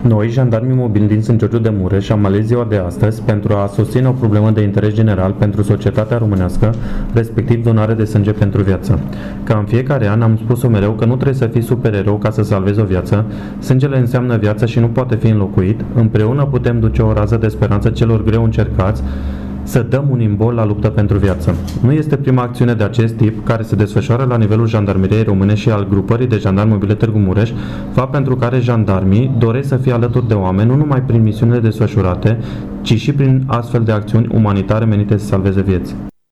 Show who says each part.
Speaker 1: Noi, jandarmii mobili din Sânt Georgiu de Mureș, am ales ziua de astăzi pentru a susține o problemă de interes general pentru societatea românească, respectiv donare de sânge pentru viață. Ca în fiecare an am spus-o mereu că nu trebuie să fii supererou ca să salvezi o viață, sângele înseamnă viață și nu poate fi înlocuit, împreună putem duce o rază de speranță celor greu încercați, să dăm un imbol la luptă pentru viață. Nu este prima acțiune de acest tip care se desfășoară la nivelul Jandarmeriei Române și al grupării de jandarmi mobile Târgu Mureș, fapt pentru care jandarmii doresc să fie alături de oameni nu numai prin misiunile desfășurate, ci și prin astfel de acțiuni umanitare menite să salveze vieți.